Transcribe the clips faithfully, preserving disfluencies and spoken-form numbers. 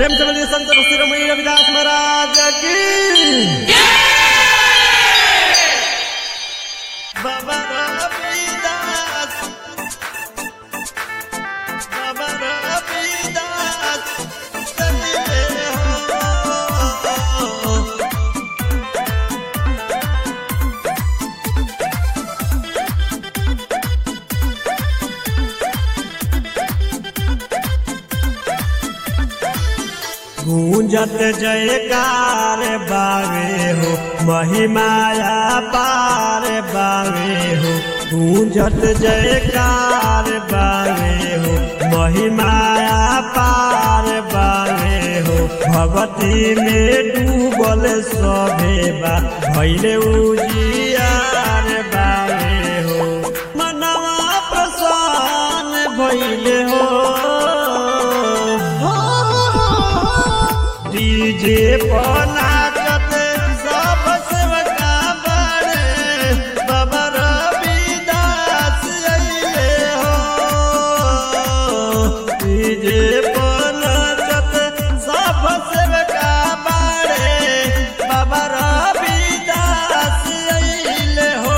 प्रेम से बोलिए संत शिरोमणि रविदास महाराज की बाबा रविदास बाबा रविदास चलिए हो। गूंजत जयकार बावे हो महिमाया पार बावे हो। गूंजत जयकार बावे हो महिमाया पार बावे हो। भगती में डूबल सभे बा भइले उजियार बावे हो। मनवा प्रसन्न भइले हो। डीजे पर नाचत सब सेवका बड़े बाबा रविदास अइले हो। डीजे पर नाचत सब सेवका बड़े बाबा रविदास अइले हो।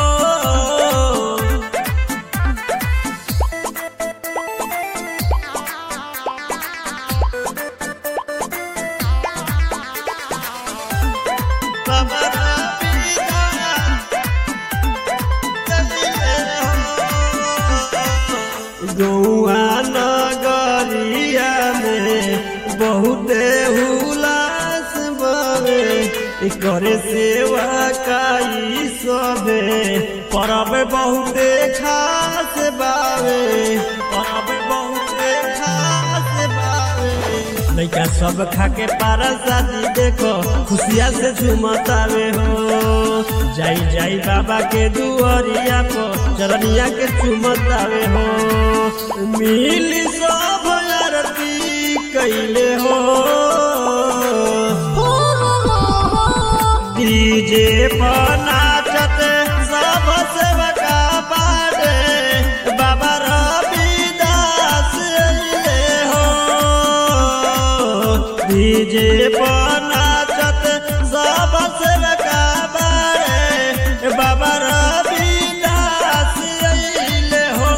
गौआ नगरिया में बहुते हुलास बावे करे सेवा काई सबे परब बहुते खास बावे परब बहुते खास बावे। लइका सब खाके पारा शादी देखो खुशिया से झुमतावे हो। जाई जाई बाबा के दुआरिया को चरनिया के चुमतावे हो। मिली सब आरती कैले हो। डीजे पर नाचत सब सेवका बाड़े बाबा रविदास अइले हो। डीजे पर नाचत सब सेवका बाड़े बाबा रविदास अइले हो।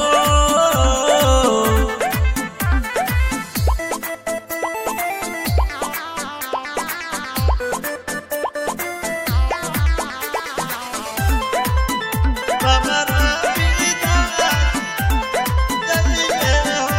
बाबा रविदास चलिए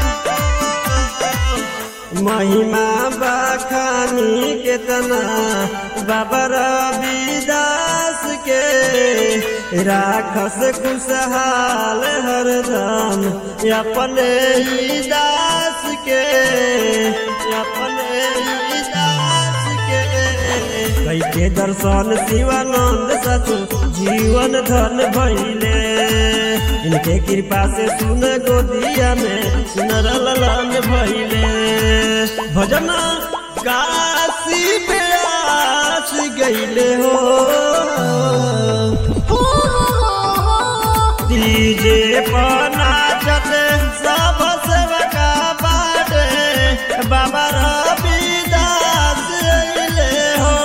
हो। महिमा बखानी केतना बाबा रविदास के राखस खुशहाल हरदम अपने ही दास के अपने ही दास के। कैके दर्शन शिवानंद सचु जीवन धन भइले। इनके कृपा से सुन गोदिया में सुनर ललन भइले। भजन काशी प्यास गइले हो। डीजे पर नाचत सब सेवका बाड़े बाबा रविदास अइले हो।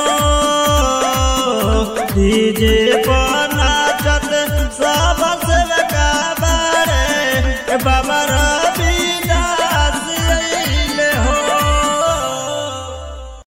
डीजे पर नाचत सब सेवका बाड़े बाबा